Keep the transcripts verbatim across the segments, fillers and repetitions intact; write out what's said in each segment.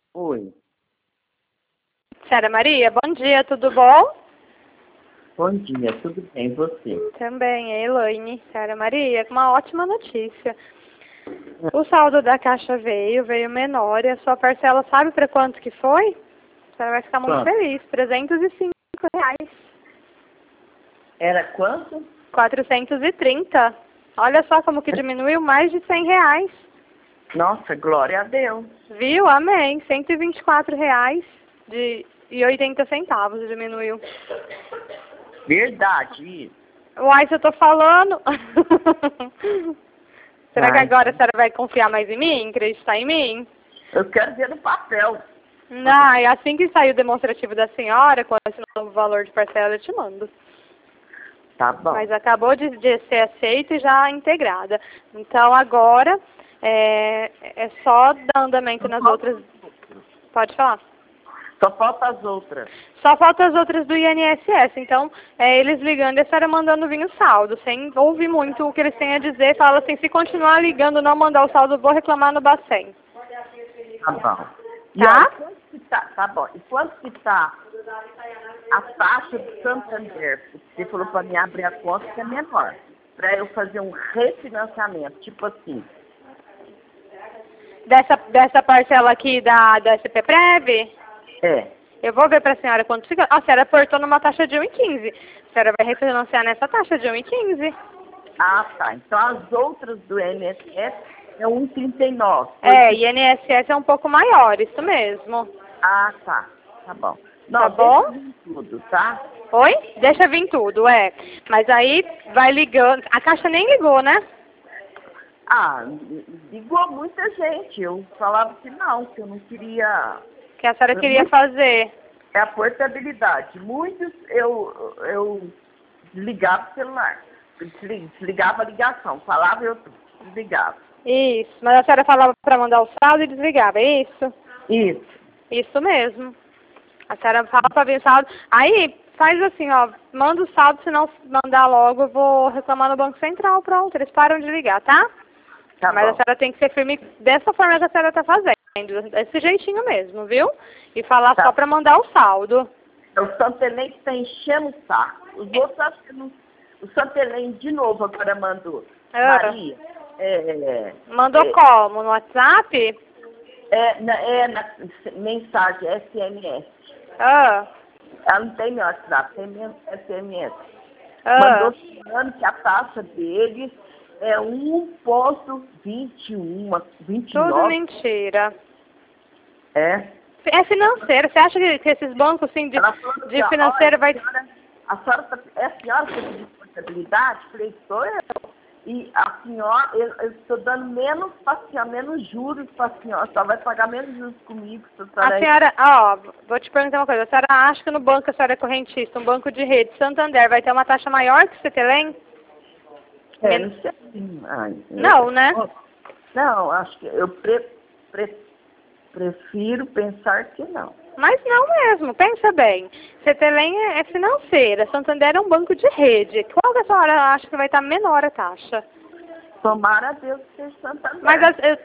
Oi, Senhora Maria, bom dia, tudo bom? bom dia, tudo bem, e você? Também, é Elaine. Senhora Maria, uma ótima notícia. O saldo da caixa veio, veio menor e a sua parcela sabe para quanto que foi? A senhora vai ficar muito Quanto? feliz, trezentos e cinco reais. Era quanto? quatrocentos e trinta. Olha só como que diminuiu mais de cem reais. Nossa, glória a Deus. Viu? Amém. cento e vinte e quatro reais de, e oitenta centavos diminuiu. Verdade isso. Uai, se eu tô falando. Será que Ai, agora a senhora vai confiar mais em mim? Acreditar em mim? eu quero ver no papel. Não, e assim que sair o demonstrativo da senhora, com esse novo valor de parcela, eu te mando. Tá bom. Mas acabou de, de ser aceita e já integrada. Então agora é, é só dar andamento nas outras. Pode falar. Só falta as outras. Só falta as outras do I N S S. Então, é, eles ligando e a senhora mandando vir o saldo, sem ouvir muito o que eles têm a dizer. Fala assim, se continuar ligando, não mandar o saldo, vou reclamar no Bacen. Tá bom. E Tá? olha, quanto que tá, tá bom. E quanto que tá a taxa do Santander? Você falou para mim abrir a conta que é menor. Para eu fazer um refinanciamento, tipo assim. Dessa, dessa parcela aqui da, da S P Prev, É. eu vou ver para a senhora quanto fica. A senhora aportou numa taxa de um e quinze. A senhora vai refinanciar nessa taxa de um e quinze. Ah, tá. Então as outras do I N S S é um e trinta e nove. É, I N S S é um pouco maior, isso mesmo. Ah, tá. Tá bom. Não, Tá bom? deixa vir tudo, tá? Oi? Deixa vir tudo, é. Mas aí vai ligando. A caixa nem ligou, né? Ah, ligou muita gente. Eu falava que não, que eu não queria. Que a senhora queria fazer. É a portabilidade. Muitos eu, eu desligava o celular. Desli- Desligava a ligação. Falava eu desligava. Isso. Mas a senhora falava para mandar o saldo e desligava, é isso? Isso. Isso mesmo. A senhora fala para vir o saldo. Aí, faz assim, ó. Manda o saldo, se não mandar logo, eu vou reclamar no Banco Central. Pronto, eles param de ligar, tá? Tá Mas bom. a senhora tem que ser firme dessa forma que a senhora tá fazendo. Desse jeitinho mesmo, viu? E falar Tá. só para mandar o saldo. O Santelém que tá enchendo o saco. Os outros acho que não. O Santelém de novo agora mandou. Ah. Maria, é, Mandou é, como? No WhatsApp? é, na, é na mensagem S M S. Ah. Ela não tem meu WhatsApp, tem meu S M S. Ah. Mandou falando que a taxa deles é um ponto vinte e um, vinte e Tudo nove. mentira. É. É financeiro. Você acha que, que esses bancos assim, de, Ela falou assim, de ó, financeiro olha, vai... a senhora, a senhora tá, é a senhora que pediu portabilidade? Falei, sou eu. E a senhora, eu eu estou dando menos para a senhora, menos juros para a senhora, só vai pagar menos juros comigo. Se a senhora... A senhora, ó, vou te perguntar uma coisa. A senhora acha que no banco a senhora é correntista, um banco de rede, Santander, vai ter uma taxa maior que o Cetelem? É, não sei. Ai, Não, eu- né? Não, acho que eu pre, pre, prefiro pensar que não. Mas não mesmo, pensa bem. Cetelem é, é financeira, Santander é um banco de rede. Qual que a senhora acha que vai estar menor a taxa? Tomara a Deus que seja Santander. Mas as, eu,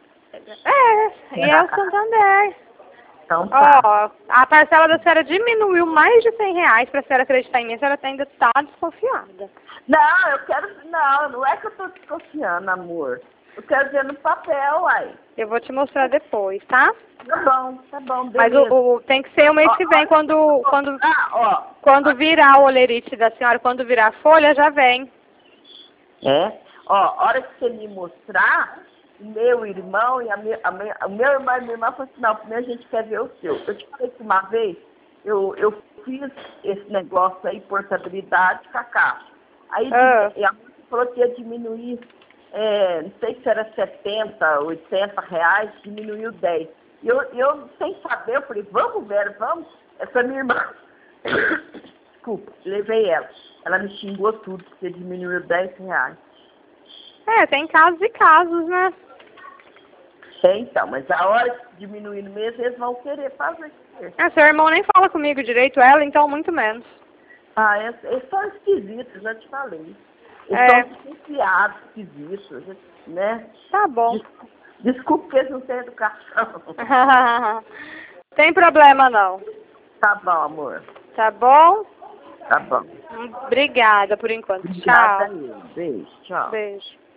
é, e é o Santander. Então tá. Ó, a parcela da senhora diminuiu mais de cem reais para a senhora acreditar em mim. A senhora ainda está desconfiada. Não, eu quero. Não, não é que eu tô desconfiando, amor. Eu quero ver no papel, uai. Eu vou te mostrar depois, tá? Tá bom, tá bom, Mas beleza. o, o- tem que ser o mês Ó, que vem, ó, quando, quando, Ah, ó. quando virar o olerite da senhora, quando virar a folha, já vem. É? Ó, a hora que você me mostrar, o meu irmão e a minha, a minha, o meu irmão e a minha irmã falaram assim, não, primeiro a gente quer ver o seu. Eu te falei que uma vez, eu, eu fiz esse negócio aí, portabilidade com a caixa. Aí Ah. e a mãe falou que ia diminuir, é, não sei se era setenta, oitenta reais, diminuiu dez. E eu, eu, sem saber, eu falei, vamos, Vera, vamos. Essa minha irmã, desculpa, levei ela. Ela me xingou tudo, porque diminuiu dez reais. É, tem casos e casos, né? É, então, mas a hora que diminuir no mês, eles vão querer fazer. É, seu irmão nem fala comigo direito, ela, então muito menos. Ah, eles, eles são esquisitos, já te falei. Eles É. são desconfiados, esquisitos, né? Tá bom. Des- Desculpa que eles não têm educação. Tem problema não. Tá bom, amor. Tá bom? Tá bom. Obrigada por enquanto. Obrigada Tchau. aí. Beijo, tchau. Beijo.